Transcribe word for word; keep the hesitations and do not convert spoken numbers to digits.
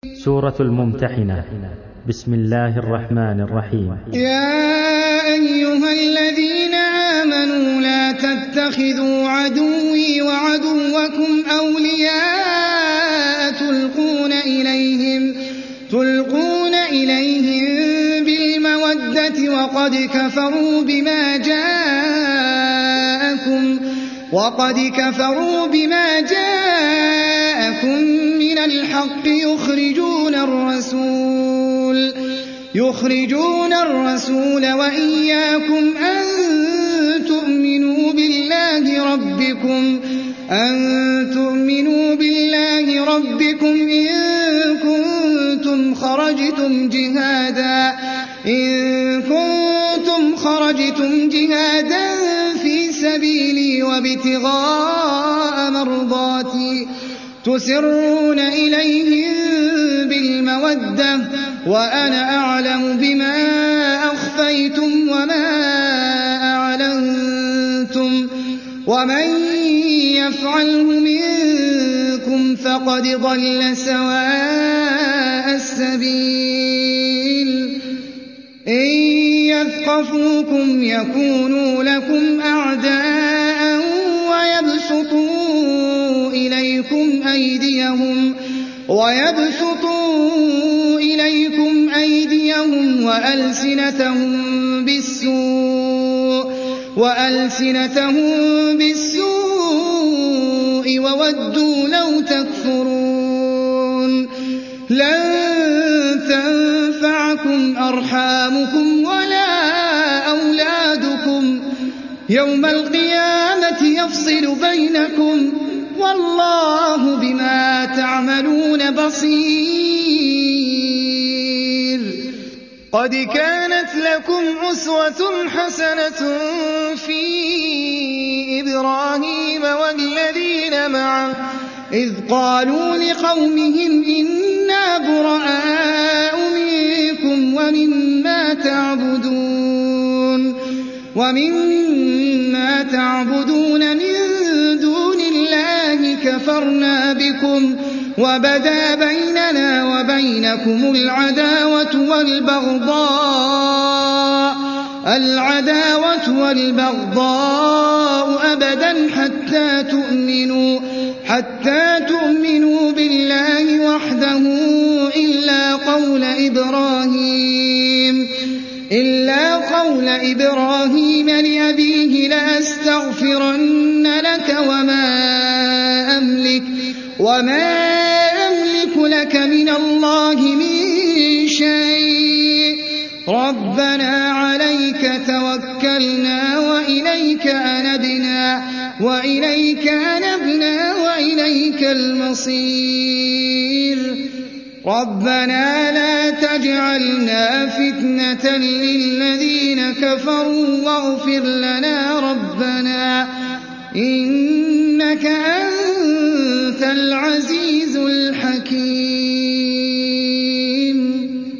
سورة الممتحنة. بسم الله الرحمن الرحيم. يا أيها الذين آمنوا لا تتخذوا عدوي وعدوكم أولياء تلقون إليهم, تلقون إليهم بالمودة وقد كفروا بما جاءكم وقد كفروا بما جاءكم من الحق يخرجون الرسول يخرجون الرسول وإياكم أن تؤمنوا بالله ربكم أن تؤمنوا بالله ربكم إن كنتم خرجتم جهادا إن كنتم خرجتم جهادا في سبيلي وابتغاء مرضاتي تسرون إليهم بالمودة وأنا أعلم بما أخفيتم وما أعلنتم ومن يفعله منكم فقد ضل سواء السبيل. إن يثقفوكم يكونوا لكم أعداء ويبسطوا إليكم أيديهم ويبسطوا إليكم أيديهم وألسنتهم بالسوء وألسنتهم بالسوء وودوا لو تكفرون. لن تنفعكم أرحامكم ولا أولادكم يوم القيامة يفصل بينكم والله بما تعملون بصير. قد كانت لكم أسوة حسنة في إبراهيم والذين معه إذ قالوا لقومهم إنا براء منكم ومما تعبدون ومما تعبدون من دون الله كفرنا بكم وبدا بيننا وبينكم العداوة والبغضاء العداوة والبغضاء أبدا حتى تؤمنوا حتى تؤمنوا بالله وحده إلا قول إبراهيم إلا قول إبراهيم لأبيه لأستغفرن لك وما أملك وما أملك لك من الله من شيء ربنا عليك توكلنا وإليك أنبنا وإليك أنبنا وإليك المصير. ربنا لا تجعلنا فتنة للذين كفروا واغفر لنا ربنا إنك أنت العزيز